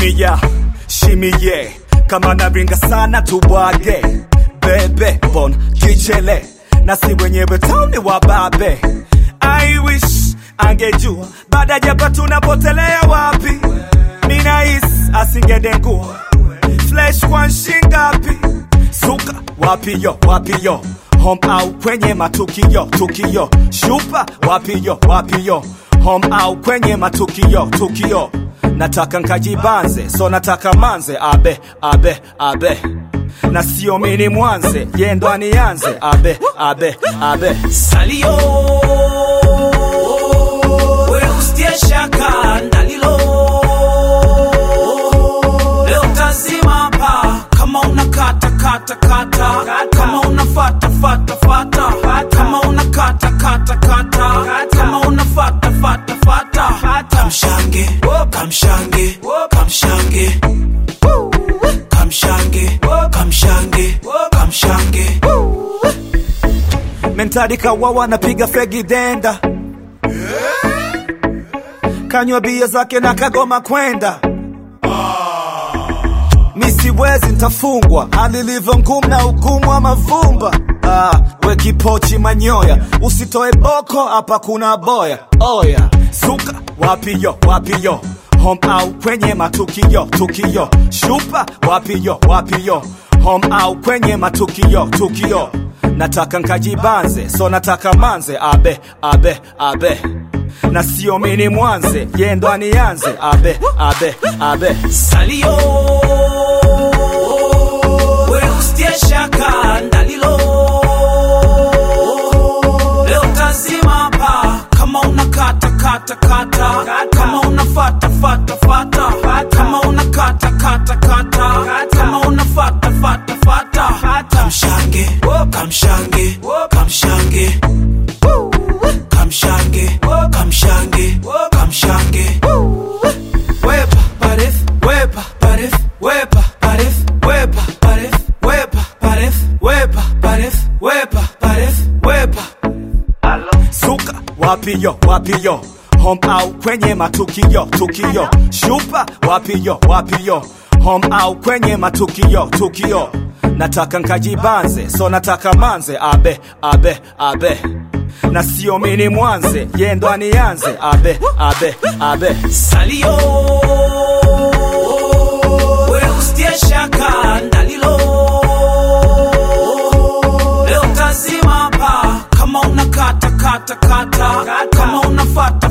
Shimie kama naringa sana tubwage bebe bon kichele na si wenyewe tauni wababe. I wish angejua baada japa tunapotelea wapi. Minais asingedengua flesh kwa shingapi. Suka wapi yo home au kwenye matukio tukio. Shupa wapi yo home au kwenye matukio tukio. Nataka nkajibanze so nataka manze abe na sio mini mwanze yendo anianze abe salio we ustie shaka ndalilo leo tazima pa kama unakata kama unafata kama unakata kama unafata kamshange mentadi kawawa napiga fegi denda kanywa bia zake na kagoma kwenda. Misiwezi ntafungwa alilivyo ngumu na ugumu wa mavumba. We kipochi manyoya usitoe boko hapa kuna boya. Oya suka wapi yo home au kwenye matukio tukio. Shupa wapi yo home au kwenye matukio tukio. Nataka nkajibanze so nataka manze abe na sio mini mwanze yendo anianze abe salio we ustie shaka ndalilo leo tazima pa kama unakata kama unafata kama unakata kama unafata kamshange wepa paref suka wapi yo home au kwenye matukio tukio. Shupa wapi yo home au kwenye matukio tukio. Nataka nkajibanze so nataka manze abe na sio mini mwanze yendo anianze abe salio we ustie shaka ndalilo leo tazima pa kama unakata kama unafata